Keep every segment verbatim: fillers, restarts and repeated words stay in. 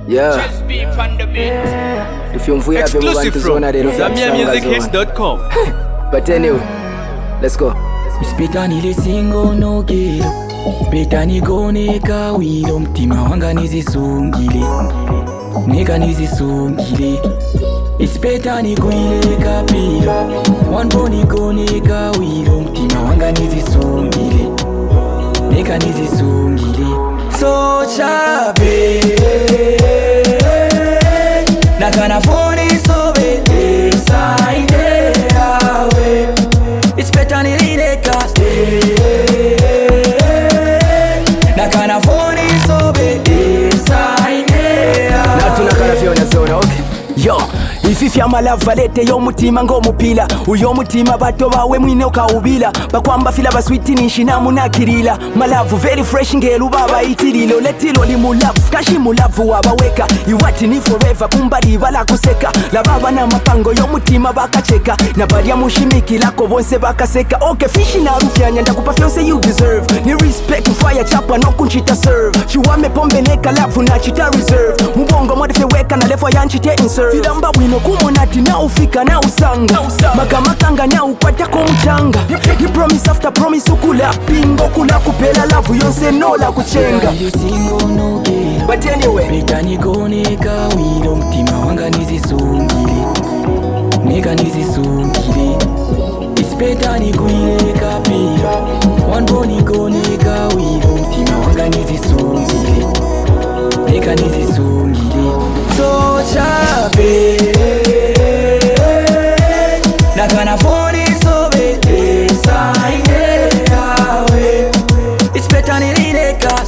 Yeah. If you feel exclusive from Zambia Music Hits dot com. But anyway, let's go. Spitani le singo no gero Betani gone ka wiro mtima wanga nizisungile Neka nizisungile Ispetani kuile ka piro Wanboni gone ka wiro mtima wanga nizisungile Neka nizisungile So chabe Nakana foni so be Saide awe Ispetani lile ka Nakana foni so be Saide awe Natuna kana fiona zona, okay. Yo, ififya malavalete yo mutima ngo mupila Uyo mutima bato bawe mwine ukawubila Bakwamba fila baswiti nishinamu nakirila Malavu very fresh ngelu baba itililo Letilo li mulavu, kashi mulavu wabaweka Iwati ni forever kumbali bala kuseka La baba na mapango yo mutima bakacheka Na badia mushimiki lako bonse bakaseka Okay, fishi na rufya nyanda kupa fyonse you deserve Ni respect mfaya chapa no kunchita serve Chiwame pombe neka lavu na chita reserve Mubongo modife weka na lefa yanchite inserve Fidamba wino kumonati na ufika na usanga Magamakanga na ukwata ko mchanga You promise after promise ukula Pingo kula kupela lavu yonse no la kuchenga But anyway, Betani gone ka wiro mtima wanga nizisungile Neka nizisungile Ispetani kuile ka piro Wanboni gone ka wiro mtima wanga nizisungile Neka nizisungile So chabe Nakana foni so be Saide awe Ispetani lile ka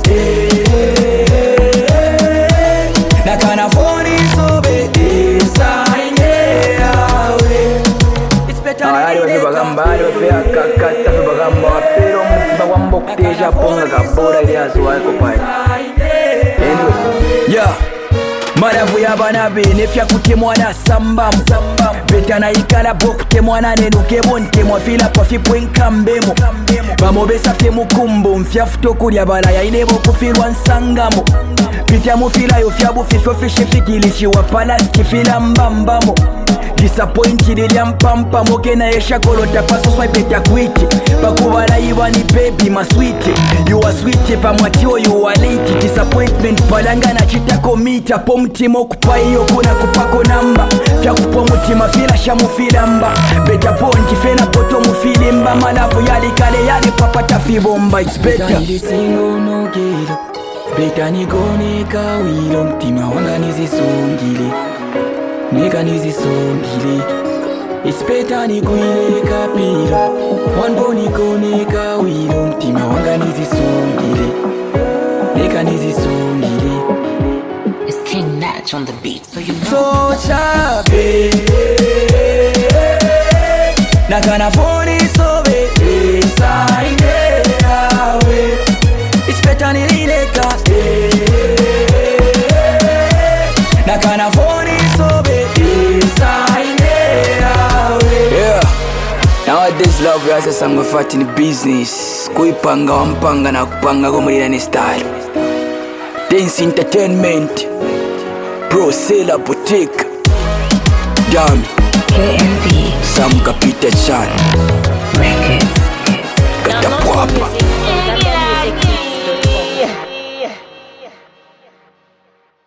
Nakana foni so be Saide awe Ispetani lile ka bagamba fea kakata bagamba pero bagamba kuteja ponga kabora ile azwa ko pai. Anyway, yeah. Maravu ya banabe nefya kutemwana sambamu Betana ikala bokutemwana nenuke bontemwa fila pafi pwenkambemo Bamobesa fye mukumbo mfya futo kulya balaya inebo kufirwa nsangamo Pitya mufila yo fya bufifo fishe fikilishi wapala skifila mbambamo Disappointed ilya mpampa moke na yesha kolota paso swipe ya kwiti Bakubala iwa ni baby ma sweet You are sweet pa mwatio you are late Disappointment palanga na chita komita Po mtimo kupa iyo kuna kupako namba Fya kupo mutima fila shamu filamba Beta ponji fena poto mufilimba Malavu yali kale yali papata fibomba It's better Betani singo no gero Betani gone ka wiro mtima wanga nizisungile Neka nizisungile Ispetani kuile ka piro Wanboni gone ka wiro mtima wanga nizisungile Neka nizisungile It's King Natch on the beat, so you know. So chabe Nakana foni so be Saide awe Ispetani lile ka Nakana foni so be Saide awe. yeah. Nowadays love ya sasa ngofati ni business. Kuipanga wampanga na kupanga kumulira ni style. Dance entertainment. Pro Sela Boutique. Damn. K M B Sam Kapita Chan. Records. Kata Pwapa.